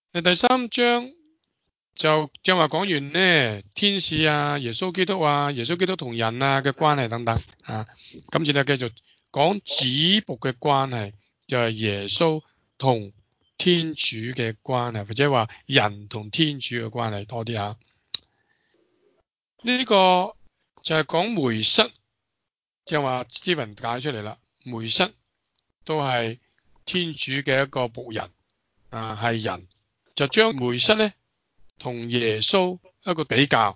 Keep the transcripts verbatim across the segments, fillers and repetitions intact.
第三章就正話講完呢，天使啊、耶穌基督啊、耶穌基督同人啊嘅關係等等啊。今次咧繼續講子僕嘅關係，就係耶穌同天主嘅關係，或者話人同天主嘅關係多啲吓。呢個就係講梅瑟，即係話 Steven 解出嚟啦。梅瑟都係天主嘅一個僕人啊，係人，就將梅瑟咧同耶穌一個比較。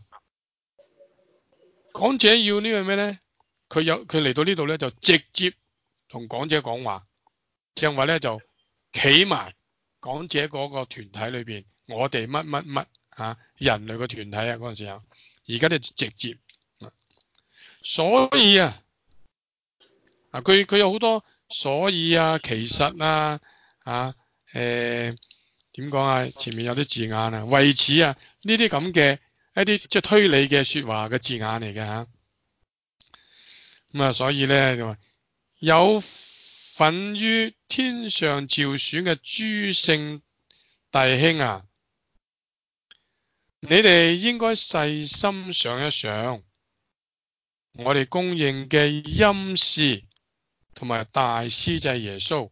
講者要呢個咩咧？佢有佢嚟到呢度咧，就直接同講者講話，即係話咧就企埋講者嗰個團體裏邊，我哋乜乜乜吓人類嘅團體啊嗰陣時候，而家咧就直接，所以啊，啊佢佢有好多所以啊，其實啊，啊誒點講啊？前面有啲字眼啊，為此啊呢啲咁嘅一啲即係推理嘅說話嘅字眼嚟嘅吓。咁啊，所以咧就話有份於天上召選嘅諸聖弟兄啊，你哋應該細心想一想，我哋公認嘅欽事同埋大司祭耶穌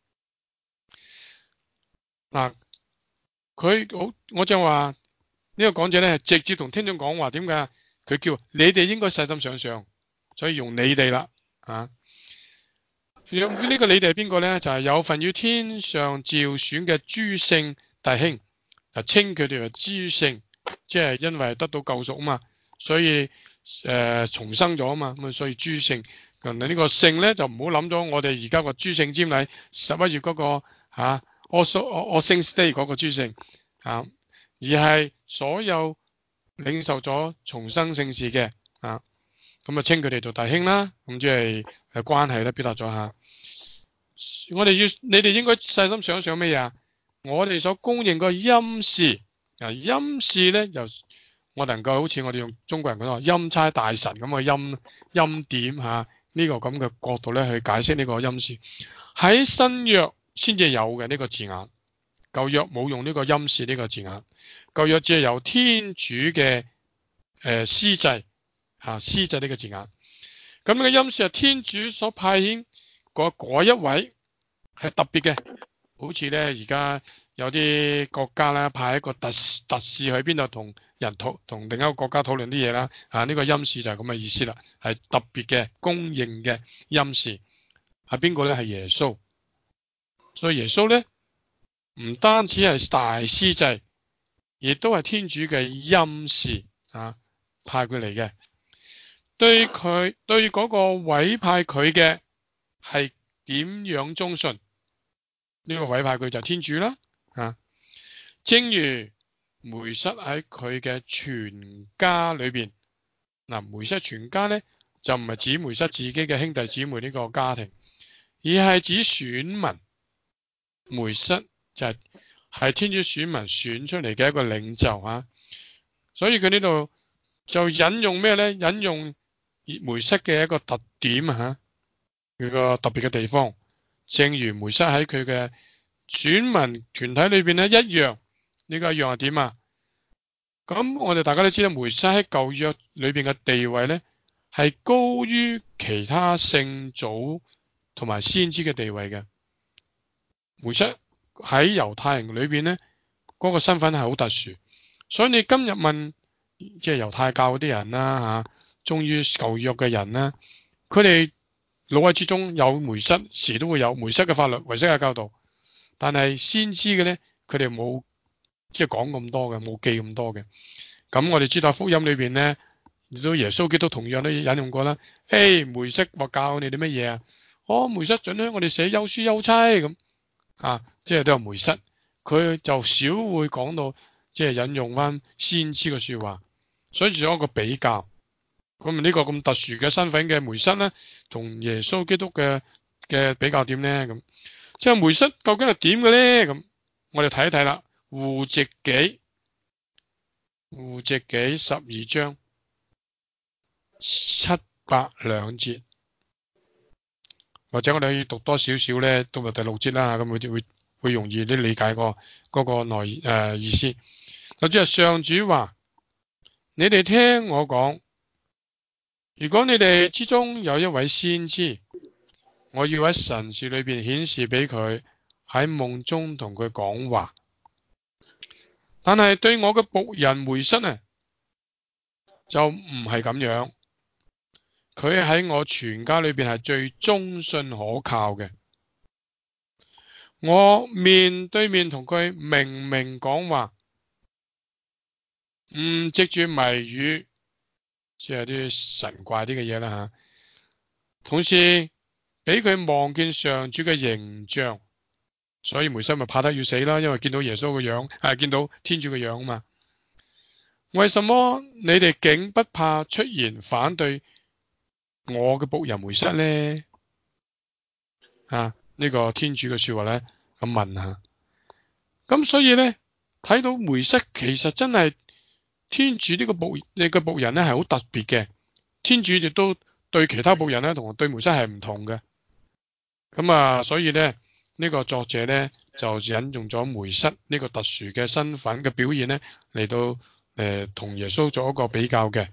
嗱，佢好，我就話呢個講者咧係直接同聽眾講話，點解？佢叫你哋應該細心想想，所以用你哋啦啊。呢個你哋係邊個呢？就係、是、有份於天上召選嘅諸聖弟兄，就稱佢哋為諸聖，即係因為得到救贖啊嘛，所以誒、呃、重生咗啊嘛，咁所以諸聖。咁呢個聖呢，就唔好諗咗我哋而家個諸聖瞻禮十一月嗰、那個吓 All All Saints Day 嗰個諸聖啊，而係所有領受咗重生聖事嘅啊。咁啊，稱佢哋做弟兄啦，咁即係誒關係咧，表達咗下。我哋要，你哋應該細心想想咩嘢啊？我哋所公認個欽事啊，欽事咧，又我能夠好似我哋用中國人講話欽差大臣咁嘅欽欽點吓，呢、這個咁嘅角度咧去解釋呢個欽事，喺新約先至有嘅呢個字眼，舊約冇用呢個欽事呢個字眼，舊約只係由天主嘅誒司祭。啊，司祭呢個字眼，咁呢個欽事係天主所派遣嗰嗰一位係特別嘅，好似咧而家有啲國家咧派一個特特使去邊度同人討同另一個國家討論啲嘢啦，啊呢、這個欽事就係咁嘅意思啦，係特別嘅公認嘅欽事，係邊個咧？係耶穌，所以耶穌咧唔單止係大司祭，亦都係天主嘅欽事啊，派佢嚟嘅。對佢對嗰個委派佢嘅係點樣忠信？呢、這個委派佢就係天主啦，啊，正如梅瑟喺佢嘅全家裏邊，嗱、啊，梅瑟全家咧就唔係指梅瑟自己嘅兄弟姊妹呢個家庭，而係指選民。梅瑟就係、是、係天主選民選出嚟嘅一個領袖啊，所以佢呢度就引用咩咧？引用梅瑟嘅一個特點啊，佢個特別嘅地方，正如梅瑟喺佢嘅選民團體裏邊咧一樣，呢個一樣係點啊？咁我哋大家都知道，梅瑟喺舊約裏邊嘅地位咧係高於其他聖祖同埋先知嘅地位嘅。梅瑟喺猶太人裏邊咧嗰個身份係好特殊，所以你今日問即係猶太教嗰啲人啦吓，忠於舊約嘅人啦，佢哋腦海之中有梅瑟，時都會有梅瑟嘅法律、梅瑟嘅教導，但係先知嘅咧，佢哋冇即係講咁多嘅，冇記咁多嘅。咁我哋知道福音裏邊咧，都耶穌基督同樣都引用過啦。誒，梅瑟話教你哋乜嘢啊？哦，梅瑟准許我哋寫休書休妻咁啊，即係都有梅瑟，佢就少會講到即係引用翻先知嘅說話，所以仲有一個比較。咁呢個咁特殊嘅身份嘅梅瑟咧，同耶穌基督嘅嘅比較點咧？咁即係梅瑟究竟係點嘅咧？咁我哋睇一睇啦，戶籍紀，戶籍紀十二章七八兩節，或者我哋可以讀多少少咧，讀到第六節啦，咁會會會容易啲理解個嗰個內誒意思。就即係上主話：你哋聽我講，如果你哋之中有一位先知，我要喺神視裏邊顯示俾佢，喺夢中同佢講話。但係對我嘅僕人梅瑟呢，就唔係咁樣。佢喺我全家裏邊係最忠信可靠嘅。我面對面同佢明明講話，唔藉住謎語，即係啲神怪啲嘅嘢啦吓。同時俾佢望見上主嘅形象，所以梅瑟咪怕得要死啦，因為見到耶穌嘅樣，係見到天主嘅樣嘛。為什麼你哋竟不怕出言反對我嘅僕人梅瑟呢？啊，呢個天主嘅說話咧，咁問下。咁所以咧，睇到梅瑟其實真係天主呢個僕你個僕人咧係好特別嘅。天主亦都對其他僕人咧同對梅瑟係唔同嘅。咁啊，所以咧呢個作者咧就引用咗梅瑟呢個特殊嘅身份嘅表現咧嚟到誒同耶穌做一個比較嘅。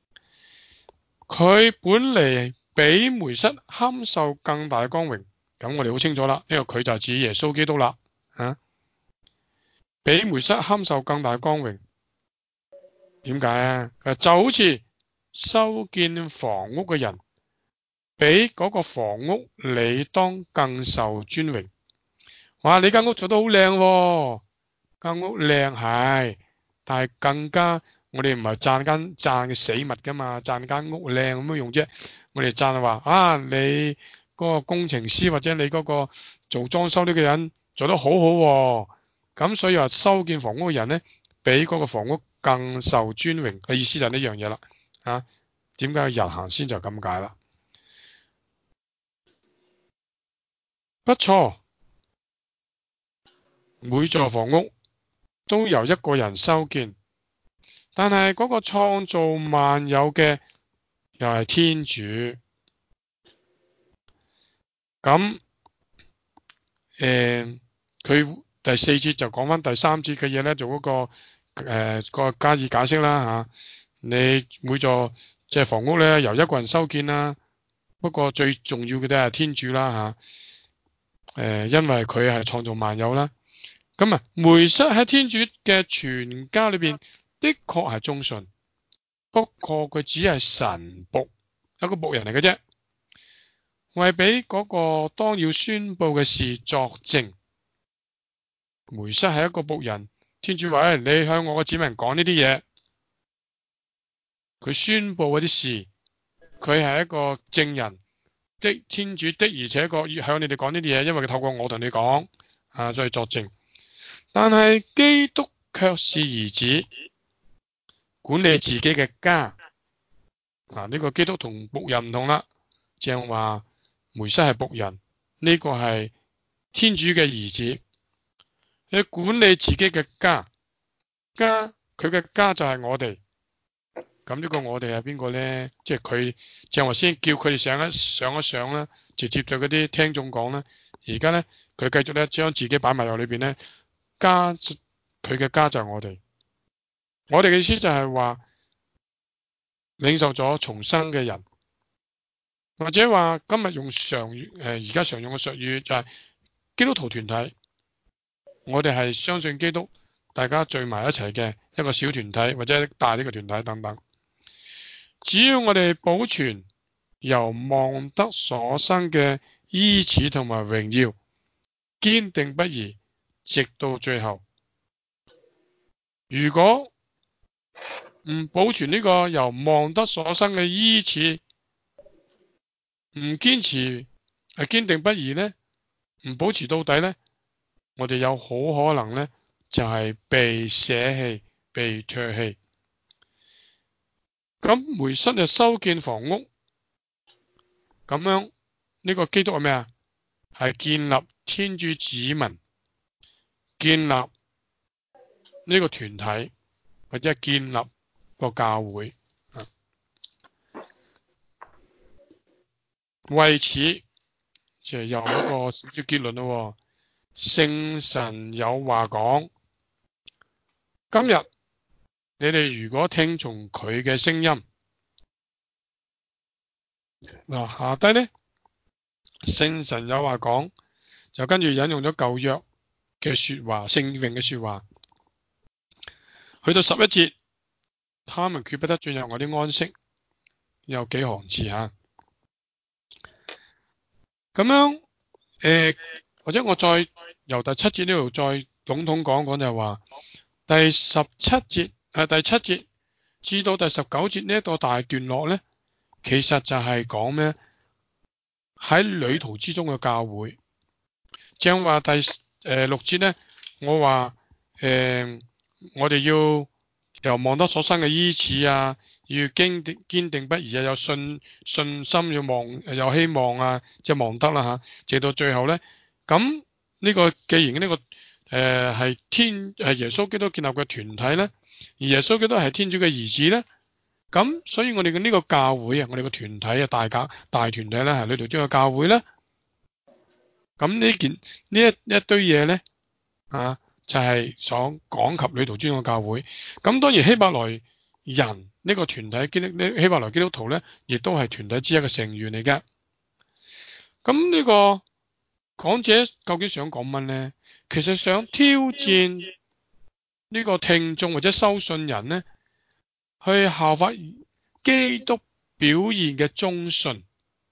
佢本嚟比梅瑟堪受更大嘅光榮。咁我哋好清楚啦，因為佢就係指耶穌基督啦，啊，比梅瑟堪受更大光榮。點解啊？就好似修建房屋嘅人，比嗰個房屋理當更受尊榮。哇！你間屋做得好靚喎，間屋靚係，但係更加我哋唔係讚間讚嘅死物噶嘛，讚間屋靚有咩用啫？我哋讚話啊，你嗰個工程師或者你嗰個做裝修呢個人做得好好喎，咁所以話修建房屋嘅人呢，比嗰個房屋更受尊榮嘅意思就係呢樣嘢啦。啊，點解日行先就咁解啦？不錯，每座房屋都由一個人修建，但係嗰個創造萬有嘅又係天主。咁誒，佢、呃、第四節就講翻第三節嘅嘢咧，做嗰、那個誒、呃那個加以解釋啦吓、啊。你每座即係房屋咧，由一個人修建啦。不過最重要嘅都係天主啦吓。誒、啊呃，因為佢係創造萬有啦。咁啊，梅瑟喺天主嘅全家裏邊的確係忠信，不過佢只係神僕，一個僕人嚟嘅啫。為俾嗰個當要宣布嘅事作證，梅瑟係一個僕人。天主話：你向我嘅子民講呢啲嘢，佢宣布嗰啲事，佢係一個證人的。天主的而且確要向你哋講呢啲嘢，因為佢透過我同你講啊，再作證。但係基督卻是兒子，管理自己嘅家。啊，呢個基督同僕人唔同啦，正話。梅瑟係僕人，呢、這個係天主嘅兒子，佢管理自己嘅家，家佢嘅家就係我哋。咁呢個我哋係邊個呢？即係佢正話先叫佢哋上一上一上啦，直接對嗰啲聽眾講啦。而家呢，佢繼續咧將自己擺埋入裏邊呢，家佢嘅家就係我哋。我哋嘅意思就係話領受咗重生嘅人。或者話今日用常誒而家常用嘅術語就係基督徒團體，我哋係相信基督，大家聚埋一齊嘅一個小團體或者大啲嘅團體等等。只要我哋保存由望德所生嘅依恃同埋榮耀，堅定不移，直到最後。如果唔保存呢個由望德所生嘅依恃，唔堅持係堅定不移呢，唔保持到底呢，我哋有好可能呢，就係、是、被捨棄、被唾棄。咁梅瑟就修建房屋，咁樣呢、這個基督係咩啊？係建立天主子民，建立呢個團體，或者建立個教會。為此就有一個小小結論咯。 聖神有話講，今日你哋如果聽從佢嘅聲音，嗱下低呢，聖神有話講，就跟住引用咗舊約嘅說話，聖詠嘅說話，去到十一節，他們決不得進入我啲安息，有幾行字吓，咁樣誒、呃，或者我再由第七節呢度再籠統講講就係話，第十七節誒、呃、第七節至到第十九節呢一個大段落呢，其實就係講咩？喺旅途之中嘅教會，正話第誒、呃、六節呢，我話誒、呃，我哋要由望得所生嘅依恃啊，要堅定堅定不移啊，有信信心要望有希望啊，即係望得啦吓，直到最後呢，咁呢個既然呢、這個誒係、呃、天係耶穌基督建立嘅團體呢，而耶穌基督係天主嘅兒子呢。咁所以我哋嘅呢個教會啊，我哋個團體啊，大教大團體咧，係裏頭將個教會咧。咁呢件呢一一堆嘢咧，啊，就係想講及裏頭專個教會。咁當然希伯來人呢個團體基督呢希伯來基督徒咧，亦都係團體之一嘅成員嚟嘅。咁呢個講者究竟想講乜咧？其實想挑戰呢個聽眾或者收信人咧，去效法基督表現嘅忠信，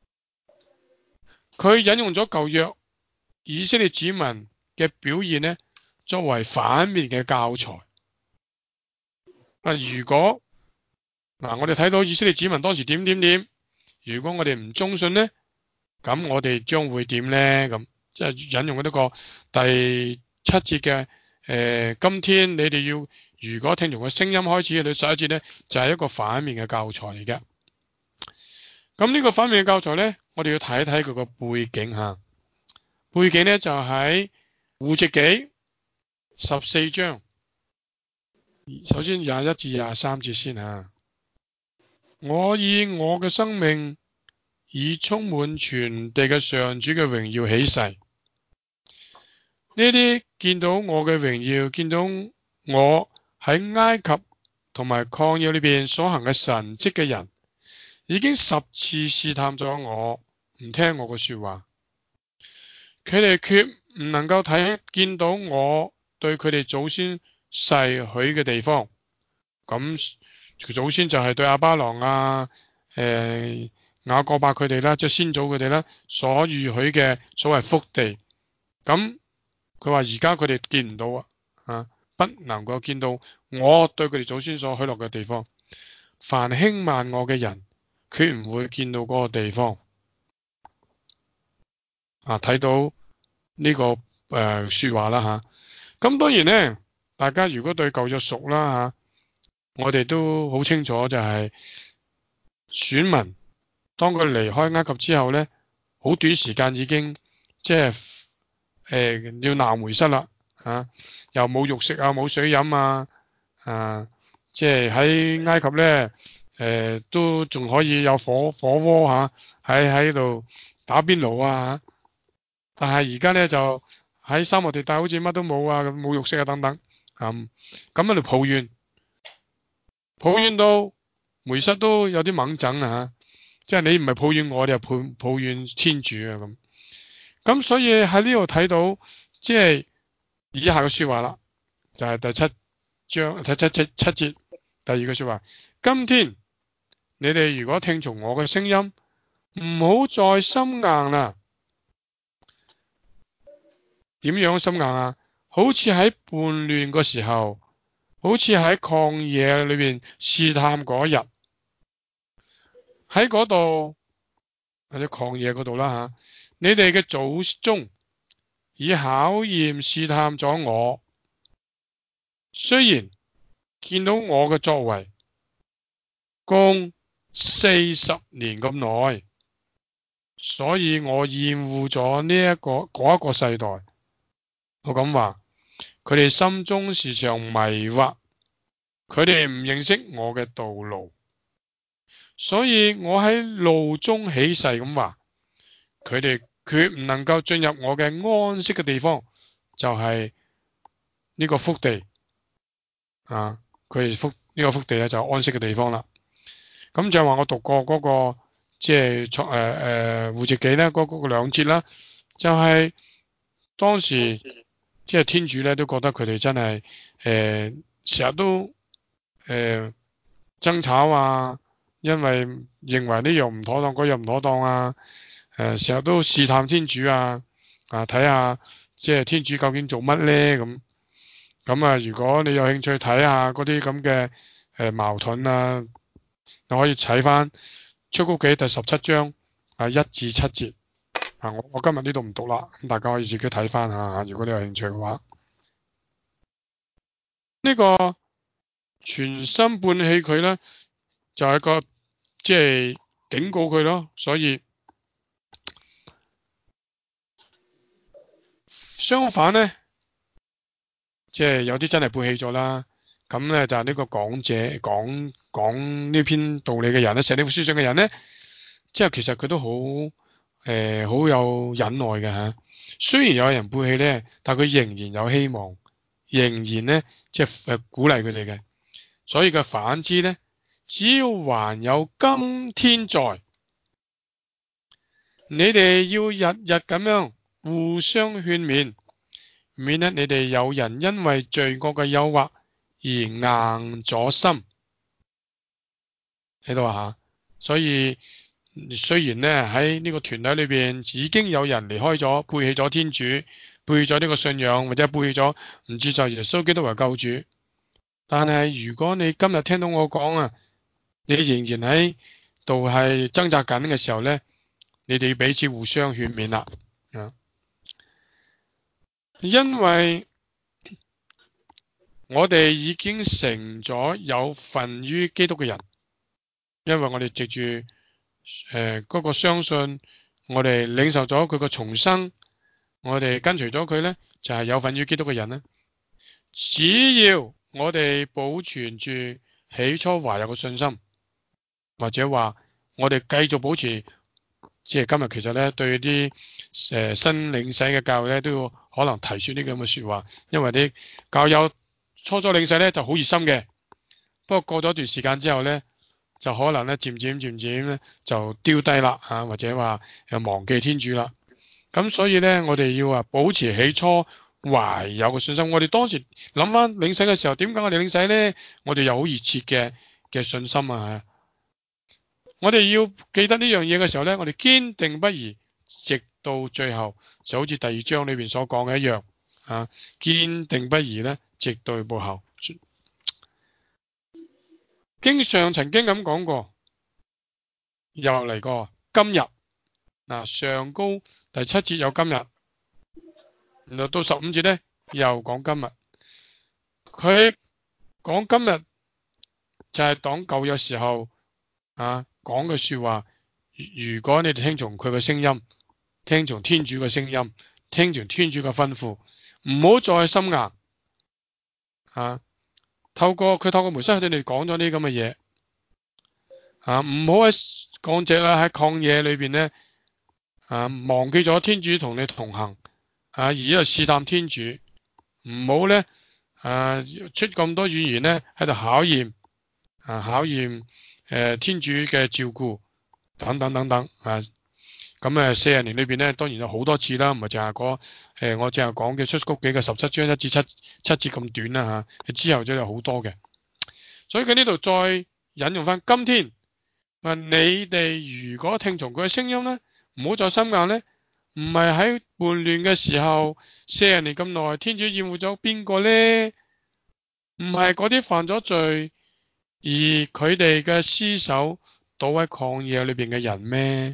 佢引用咗舊約以色列子民嘅表現呢，作為反面嘅教材。啊，如果嗱、啊、我哋睇到以色列子民當時點點點，如果我哋唔忠信呢，咁我哋將會點呢？咁即係引用呢個第七節嘅誒，今天你哋要如果聽從個聲音開始，到十一節呢，就係、是、一個反面嘅教材嚟嘅。咁呢個反面嘅教材呢，我哋要睇一睇佢個背景吓。背景呢，就喺戶籍紀十四章，首先廿一至廿三節先吓。我以我嘅生命，以充滿全地嘅上主嘅榮耀起誓，呢啲見到我嘅榮耀，見到我喺埃及同埋曠野裏邊所行嘅神蹟嘅人，已經十次試探咗我，唔聽我嘅說話。佢哋決唔能夠睇見到我對佢哋祖先誓許嘅地方。咁祖先就係對亞巴郎啊、誒、呃、雅各伯佢哋啦，即係先祖佢哋啦，所預許嘅所謂福地。咁佢話而家佢哋見唔到啊，啊，不能夠見到我對佢哋祖先所許諾嘅地方。凡輕慢我嘅人，決唔會見到嗰個地方。啊，睇到呢、這個誒、呃、說話啦吓。咁、啊、當然呢，大家如果對舊約熟啦吓。啊我哋都好清楚，就係選民當佢離開埃及之後呢，好短時間已經即係誒要南回室啦，吓、啊、又冇肉食啊，冇水飲啊，啊即係喺埃及呢，誒、呃、都仲可以有火火鍋吓喺喺度打邊爐啊，但係而家呢，就喺沙漠地帶好似乜都冇啊，冇肉食啊等等，咁咁喺度抱怨。抱怨到梅瑟都有啲猛整啊，即係你唔係抱怨我，你又抱抱怨天主啊咁。咁所以喺呢度睇到，即係以下嘅說話啦，就係、是、第七章第七七七節第二句說話。今天你哋如果聽從我嘅聲音，唔好再心硬啦。點樣心硬啊？好似喺叛亂嘅時候。好似喺曠野裏邊試探嗰日，喺嗰度或者曠野嗰度啦吓，你哋嘅祖宗以考驗試探咗我，雖然見到我嘅作為，共四十年咁耐，所以我厭惡咗呢一個嗰一個世代。我咁話。佢哋心中時常迷惑，佢哋唔認識我嘅道路，所以我喺路中起誓咁話，佢哋決唔能夠進入我嘅安息嘅地方， 就係呢個福地啊，佢哋福呢個福地咧就係安息嘅地方啦。咁就係話我讀過嗰個即係創誒誒戶籍紀咧嗰嗰個兩節啦，就係當時即係天主咧都覺得佢哋真係誒成日都誒爭吵啊，因為認為呢樣唔妥當，嗰樣唔妥當啊，誒成日都試探天主啊，啊睇下即係天主究竟做乜咧咁。咁啊，如果你有興趣睇下嗰啲咁嘅誒矛盾啊，你可以睇翻出谷記第十七章啊一至七節啊。我我今日呢度唔讀啦，咁大家可以自己睇翻下，如果你有興趣嘅話。呢個全心背棄佢咧，就係個即係警告佢咯。所以相反咧，即係有啲真係背棄咗啦。咁咧就係呢個講者講講呢篇道理嘅人咧，寫呢副書信嘅人咧，即係其實佢都好誒好有忍耐嘅吓。雖然有人背棄咧，但佢仍然有希望，仍然咧即係誒鼓勵佢哋嘅。所以嘅反之咧，只要還有今天在，你哋要日日咁樣互相勸勉，免得你哋有人因為罪惡嘅誘惑而硬咗心喺度吓。所以雖然咧喺呢個團體裏邊已經有人離開咗，背棄咗天主，背棄咗呢個信仰，或者背棄咗唔接受耶穌基督為救主，但係如果你今日聽到我講啊，你仍然喺度係掙扎緊嘅時候咧，你哋要彼此互相勸勉啦。啊，因為我哋已經成咗有份於基督嘅人，因為我哋藉住誒嗰個相信，我哋領受咗佢個重生，我哋跟隨咗佢咧，就係有份於基督嘅人咧。只要我哋保存住起初懷有嘅信心，或者話我哋繼續保持，即係今日其實咧對啲誒新領洗嘅教育咧都要可能提出呢咁嘅說話，因為啲教友初初領洗咧就好熱心嘅，不過過咗一段時間之後咧，就可能咧漸漸漸漸咧就丟低啦吓，或者話又忘記天主啦。咁所以咧，我哋要啊保持起初懷有嘅信心。我哋當時諗翻領洗嘅時候，點解我哋領洗咧？我哋有好熱切嘅嘅信心啊！我哋要記得呢樣嘢嘅時候咧，我哋堅定不移，直到最後，就好似第二章裏邊所講嘅一樣啊，堅定不移咧，直到末後。經上曾經咁講過，又嚟過今日嗱，上高第七節有今日，然後到十五節咧又講今日。佢講今日就係講舊約時候啊講嘅說話。如果你哋聽從佢嘅聲音，聽從天主嘅聲音，聽從天主嘅吩咐，唔好再心硬啊！透過佢透過梅瑟對你哋講咗啲咁嘅嘢啊，唔好喺講者啦喺曠野裏邊咧啊，忘記咗天主同你同行啊，而喺度試探天主，唔好咧啊出咁多語言咧喺度考驗啊考驗誒、呃、天主嘅照顧等等等等啊。咁誒四十年裏邊咧，當然有好多次啦，唔係淨係嗰誒我淨係講嘅出谷記嘅十七章一至七七節咁短啦嚇，之後就有好多嘅。所以佢呢度再引用翻今天，話你哋如果聽從佢嘅聲音咧，唔好再心硬咧，唔係喺叛亂嘅時候四十年咁耐，天主厭惡咗邊個咧？唔係嗰啲犯咗罪而佢哋嘅屍首倒喺曠野裏邊嘅人咩？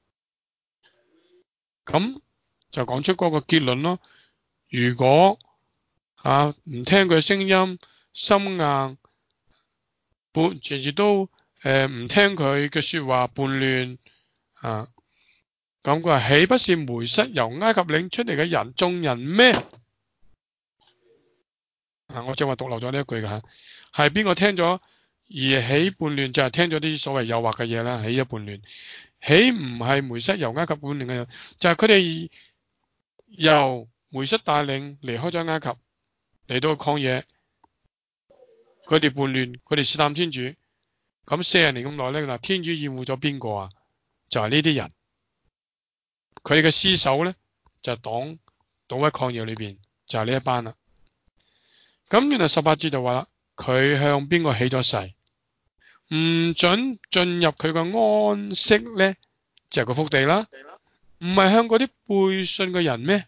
咁就講出嗰個結論咯。如果啊唔聽佢聲音，心硬，叛次次都誒唔、呃、聽佢嘅說話，叛亂啊，咁佢話豈不是梅瑟由埃及領出嚟嘅人眾人咩？啊，我正話讀漏咗呢一句嘅吓，係邊個聽咗而起叛亂？就係、是、聽咗啲所謂誘惑嘅嘢啦，起咗叛亂。豈唔係梅瑟由埃及叛亂嘅人？就係佢哋由梅瑟帶領離開咗埃及，嚟到曠野，佢哋叛亂，佢哋試探天主，咁四十年咁耐咧，嗱，天主厭惡咗邊個啊？就係呢啲人，佢哋嘅屍首咧就擋倒喺曠野裏邊，就係呢一班啦。咁原來十八節就話啦，佢向邊個起咗誓，唔准進入佢嘅安息咧，就係個福地啦。唔係向嗰啲背信嘅人咩？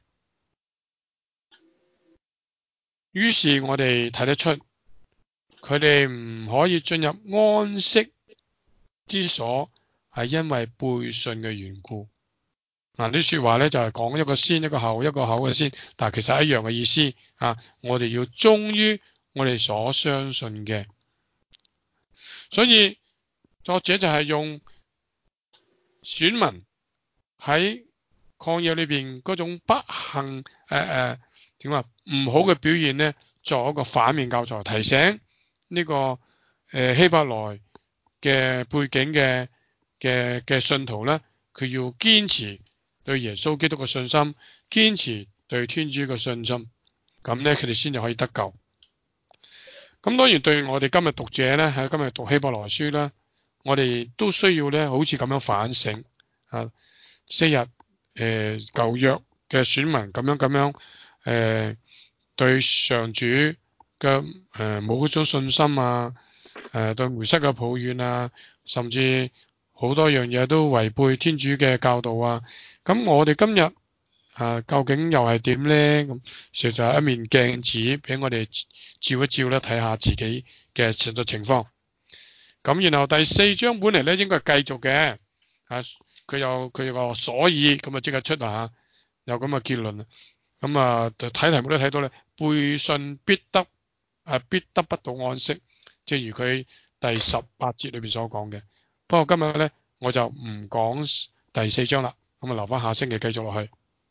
於是我哋睇得出，佢哋唔可以進入安息之所，係因為背信嘅緣故。嗱，啲說話咧就係講一個先，一個後，一個後嘅先，但係其實係一樣嘅意思啊！我哋要忠於我哋所相信嘅，所以作者就係用選民喺曠野裏邊嗰種不幸誒誒點話唔好嘅表現咧，作一個反面教材，提醒呢、這個誒、呃、希伯來嘅背景嘅嘅嘅信徒咧，佢要堅持對耶穌基督嘅信心，堅持對天主嘅信心，咁咧佢哋先至可以得救。咁當然對我哋今日讀者咧，喺今日讀希伯來書咧，我哋都需要咧，好似咁樣反省啊，昔日誒舊約嘅選民咁樣咁樣誒、呃、對上主嘅誒冇嗰種信心啊，誒、呃、對梅瑟嘅抱怨啊，甚至好多樣嘢都違背天主嘅教導啊。咁我哋今日啊，究竟又係點咧？咁實在係一面鏡子，俾我哋照一照咧，睇下自己嘅實際情況。咁然後第四章本嚟咧，應該係繼續嘅。啊，佢有佢有個所以，咁啊即刻出啊，有咁嘅結論。咁啊，就睇題目都睇到咧，背信必得啊，必得不到安息，正如佢第十八節裏邊所講嘅。不過今日咧，我就唔講第四章啦，咁啊留翻下星期繼續落去。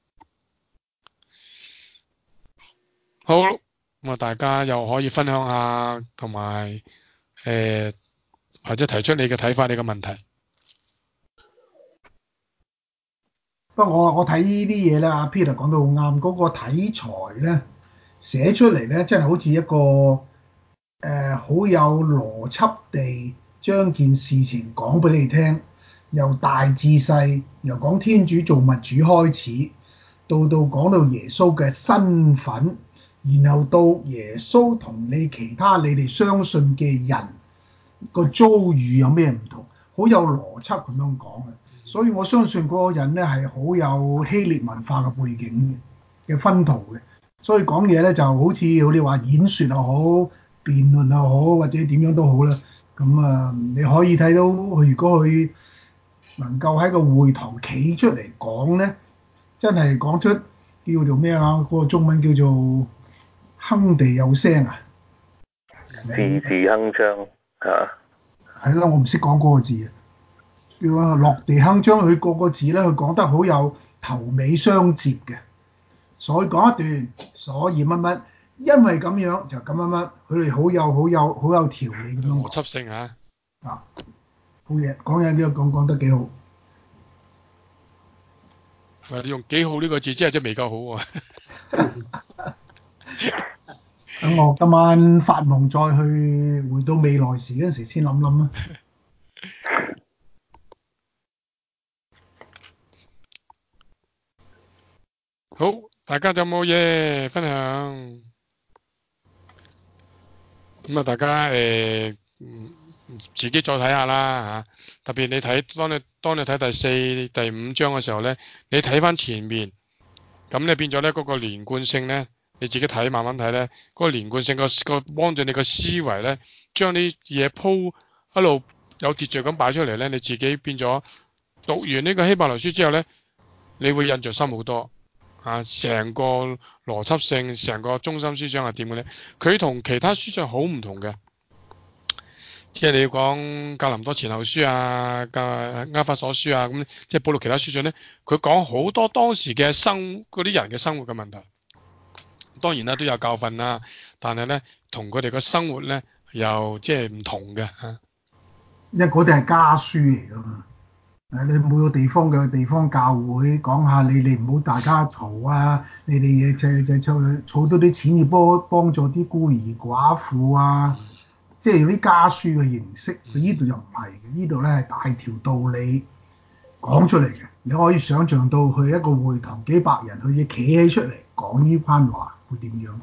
好，咁啊，大家又可以分享下，同埋誒，或者提出你嘅睇法，你嘅問題。 不過我我睇呢啲嘢咧，阿 Peter 講到好啱，嗰、那個題材咧寫出嚟咧，真係好似一個誒好、呃、有邏輯地將件事情講俾你聽，由大至細，由講天主造物主開始，到到講到耶穌嘅身份。然後到耶穌同你其他你哋相信嘅人個遭遇有咩唔同，好有邏輯咁樣講嘅，所以我相信嗰個人咧係好有希臘文化嘅背景嘅薰陶嘅，所以講嘢咧就好似好似話演説又好，辯論又好，或者點樣都好啦。咁啊，你可以睇到佢如果佢能夠喺個會堂企出嚟講咧，真係講出叫做咩啊？嗰、那個中文叫做鏗地有聲啊， 字字鏗鏘嚇， 係啦，我唔識講嗰個字啊，叫啊落地鏗鏘。佢個個字咧，佢講得好有頭尾相接嘅，所以講一段，所以乜乜，因為咁樣就咁乜乜，佢哋好有好有好有條理咁樣邏輯性嚇啊，好嘢，講嘢呢個講講得幾好。 喂，你用幾好呢個字，真係真係未夠好喎。 等我今晚發夢再去回到未來時嗰陣時先諗諗啦。 好，大家有冇嘢分享？咁啊，大家誒、呃，自己再睇下啦嚇。特別你睇，當你當你睇第四、第五章嘅時候咧，你睇翻前面，咁你變咗咧嗰個連貫性咧，你自己睇慢慢睇咧，嗰、那個連貫性個個幫助你個思維咧，將啲嘢鋪一路有秩序咁擺出嚟咧，你自己變咗讀完呢個希伯來書之後咧，你會印象深好多。啊！成個邏輯性，成個中心思想係點嘅咧？佢同其他書上好唔同嘅，即係你要講格林多前後書啊、格厄弗所書啊，咁即係保祿其他書上咧，佢講好多當時嘅生嗰啲人嘅生活嘅問題。當然啦，都有教訓啦，但係咧，同佢哋嘅生活咧又即係唔同嘅嚇。 因為嗰啲係家書嚟㗎嘛。 誒，你每個地方嘅地方教會講下你哋唔好大家嘈啊，你哋就就就儲到啲錢要幫幫助啲孤兒寡婦啊，即係有啲家書嘅形式。佢呢度就唔係嘅，呢度咧係大條道理講出嚟嘅。你可以想像到去一個會堂幾百人，佢要企起出嚟講呢番話會點樣？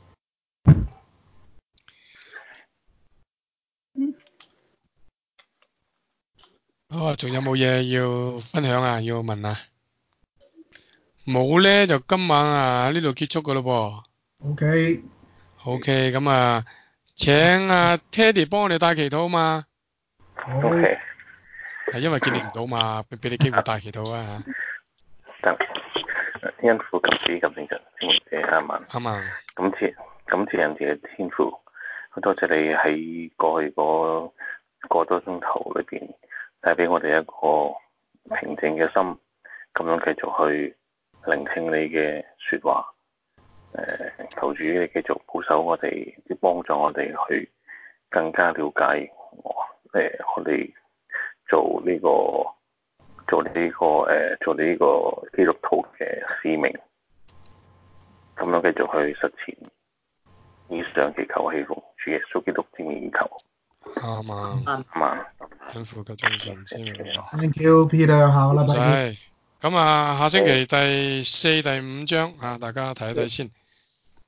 好啊，仲有冇嘢要分享啊？要問啊？冇咧，就今晚啊呢度結束噶咯噃。 OK， OK，咁啊，請阿 Teddy 幫我哋帶祈禱嘛。 好， OK， 係因為見你唔到嘛，俾俾你機會帶祈禱啊得。因父及子及聖神之名謝阿們。 嚇。啱啊。 感謝感謝人哋嘅天父，好多謝你喺過去嗰個多鐘頭裏邊帶俾我哋一個平靜嘅心，咁樣繼續去聆聽你嘅説話。誒、呃，求主你繼續保守我哋，要幫助我哋去更加了解我誒、呃，我哋做呢、這個做呢、這個誒、呃，做呢個基督徒嘅使命，咁樣繼續去實踐。以上祈求祈福，主耶穌基督之名求。 啱啊。 啱嘛？ 因父及聖神之名。 Thank you Peter，下個禮唔使。 拜見。 咁啊，下星期第四、第五章啊，大家睇一睇先。